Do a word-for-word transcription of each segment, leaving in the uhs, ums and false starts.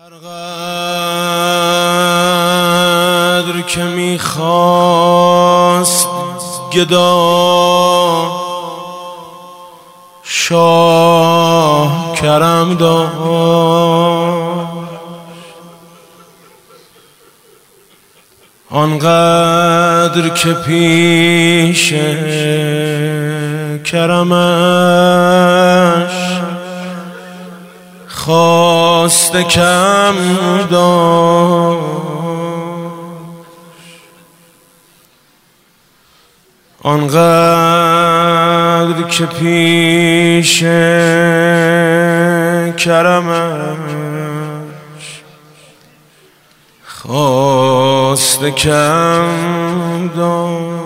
هر قدر که میخواست گدا شاه کرم داشت، آنقدر که پیش کرمش خواست کم داشت، آنقدر که پیش کرمش خواست کم داشت.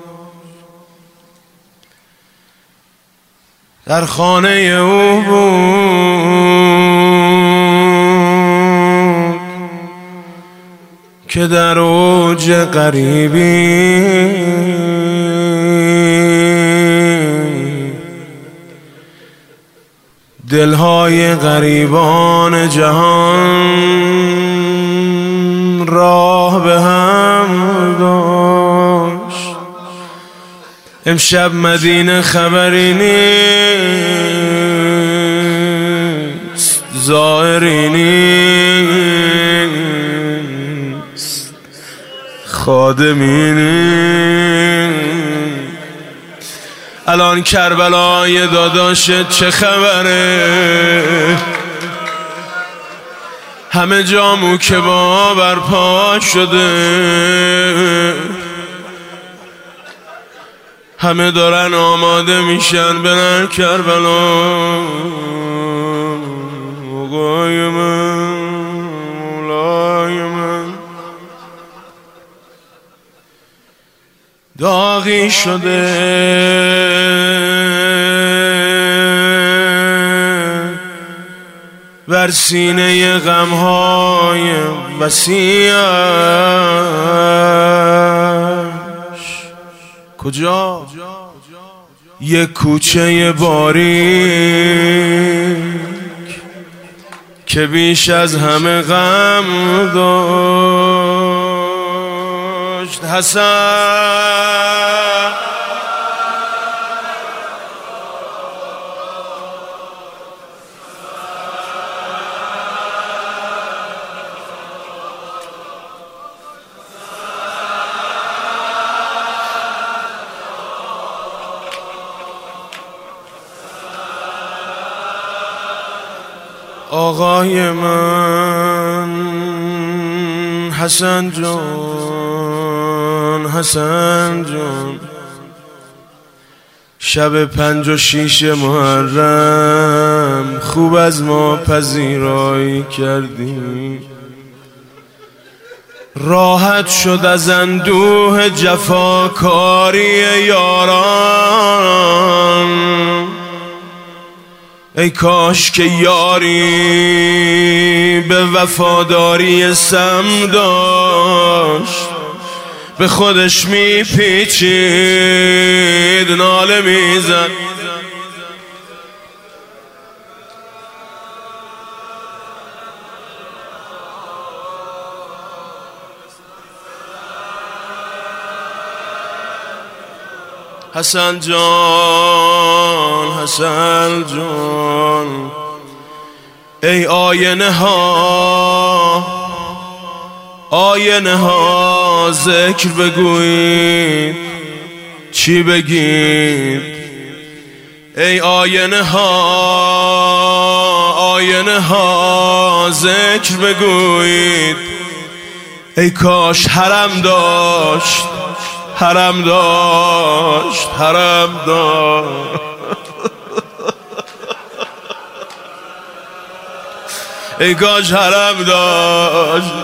در خانه او بود که در اوج غریبی دلهای غریبان جهان راه به هم داشت. امشب مدینه خبری نیست، ظاهری نیست، خادمی نیست. الان کربلای داداشت چه خبره؟ همه جامو که با برپا شده، همه دارن آماده میشن برن کربلا. آقای من، مولای من داغی شده، بر سینه غمهای وسیعش. کجا؟ یک کوچه باریک که بیش از همه غم داشت. حسن آقای من، حسن جان، حسن جان، شب پنج و شیش محرم خوب از ما پذیرایی کردی. راحت شد از اندوه جفاکاری یاران. ای کاش که یاری به وفاداری سم داشت، به خودش میپیچید ناله میزد. حسن جان، حسن جان، ای آینه ها، آینه ها ذکر بگویید، چی بگید؟ ای آینه ها، آینه ها ذکر بگویید. ای کاش حرم داشت، حرم داشت، حرم داشت. ای کاش حرم داشت.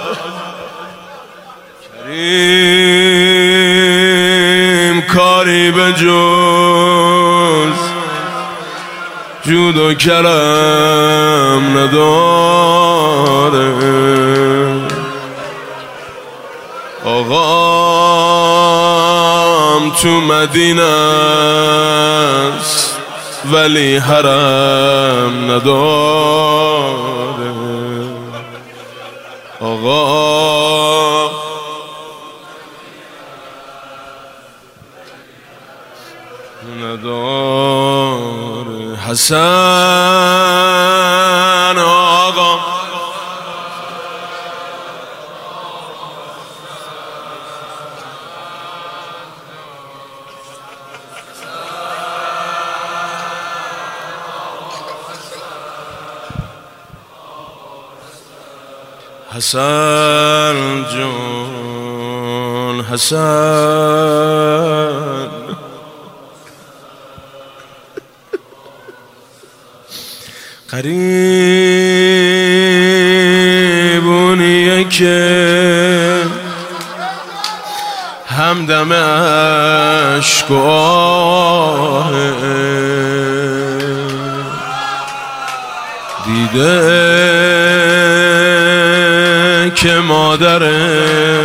کریم کاری به جز جود و کرم نداره. آقام تو مدینه است ولی حرم نداره. آقا نداره حسن آقا حسن جون حسن قریبونیه که همدم عشق و آهه دیده که مادره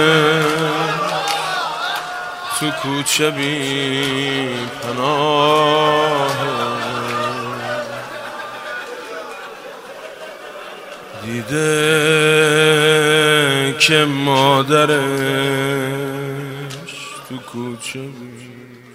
تو کوچه بی پناه دیده که مادرش تو کوچه بی